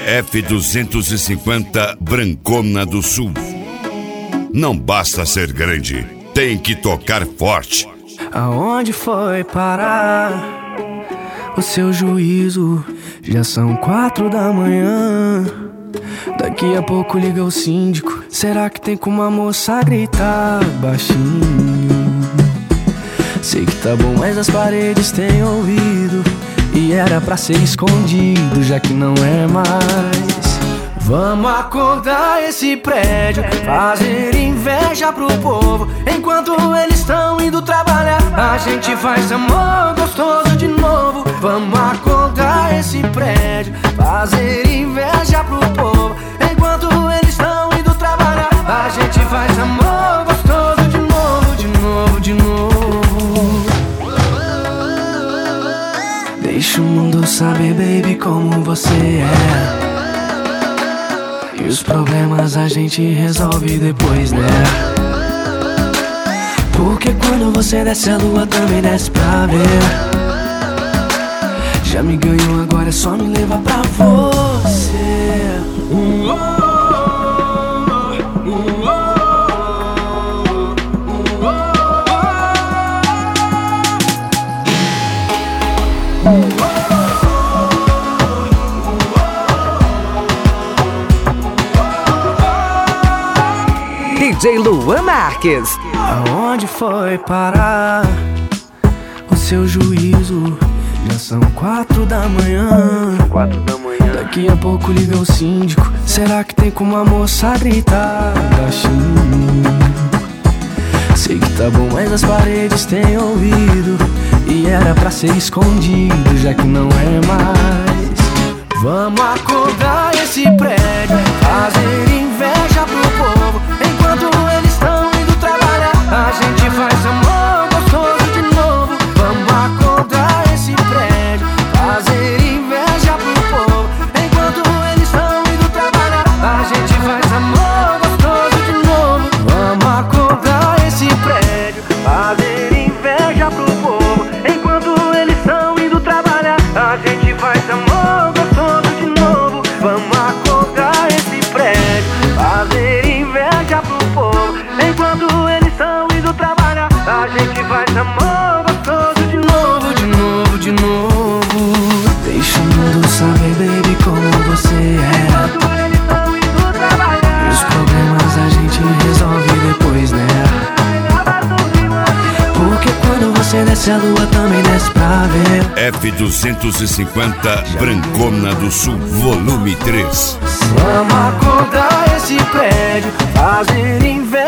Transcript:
F250 Brancona do Sul. Não basta ser grande, tem que tocar forte. Aonde foi parar o seu juízo? Já são 4 da manhã. Daqui a pouco liga o síndico. Será que tem como a moça gritar baixinho? Sei que tá bom, mas as paredes têm ouvido, e era pra ser escondido, já que não é mais. Vamos acordar esse prédio, fazer inveja pro povo. Enquanto eles estão indo trabalhar, a gente faz amor gostoso de novo. Vamos acordar esse prédio, fazer inveja pro povo. Enquanto eles estão indo trabalhar, a gente faz amor gostoso de novo, de novo, de novo. Deixa o mundo saber, baby, como você é. E os problemas a gente resolve depois, né? Porque quando você desce, a lua também desce pra ver. Já me ganhou, agora é só me levar pra você. DJ Luan Marques. Aonde foi parar o seu juízo? Já são 4 da manhã. 4 da manhã. Daqui a pouco liga o síndico. Será que tem como a moça gritar baixinho? Sei que tá bom, mas as paredes têm ouvido, e era pra ser escondido, já que não é mais. Vamos acordar esse prédio, fazer inveja pro povo. Enquanto eles estão indo trabalhar, a gente faz amor gostoso de novo. Vamos acordar esse prédio, fazer inveja pro povo. Enquanto eles estão indo trabalhar, a gente faz amor gostoso de novo. Vamos acordar esse prédio, fazer inveja pro povo. Enquanto eles estão indo trabalhar, a gente faz amor gostoso de novo. Vamos acordar esse prédio, fazer inveja pro povo. Enquanto eles estão indo trabalhar, a gente faz amor gostoso de novo, de novo, de novo. Deixa o mundo saber, baby, como você é. Enquanto eles estão indo trabalhar, e os problemas a gente resolve depois, né? Porque quando você desce, a lua também desce pra ver. F250 Brancona do Sul, volume 3. Vamos acordar esse prédio, fazer inveja